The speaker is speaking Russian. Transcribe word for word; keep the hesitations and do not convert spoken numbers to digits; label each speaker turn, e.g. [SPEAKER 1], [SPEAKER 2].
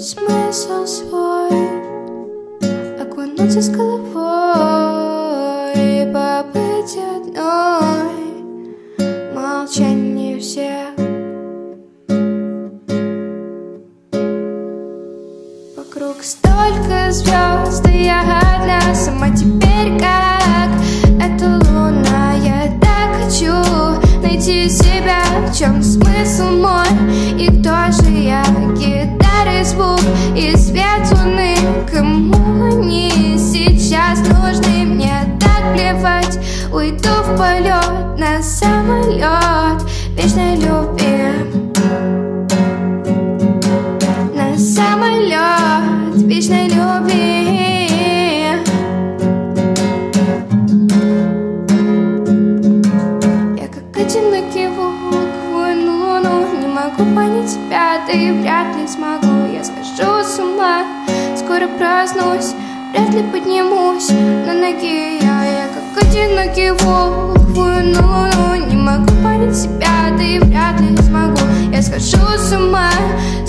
[SPEAKER 1] смысл свой, окунуться с головой и побыть одной, молчание всех. Вокруг столько звезд, и я одна сама теперь как эта луна. Я так хочу найти себя, в чем смысл мой, и кто же я? Гитары, звук и свет луны. Кому они сейчас нужны? Мне так плевать, уйду в полет на самолет вечной любви, на самолет вечной любви. Я как одинокий волк вою на луну, не могу понять тебя, да и вряд ли смогу. Я схожу с ума, скоро проснусь, вряд ли поднимусь на ноги. Я, я как одинокий волк вою на луну, не могу понять себя, да и вряд ли смогу. Я схожу с ума,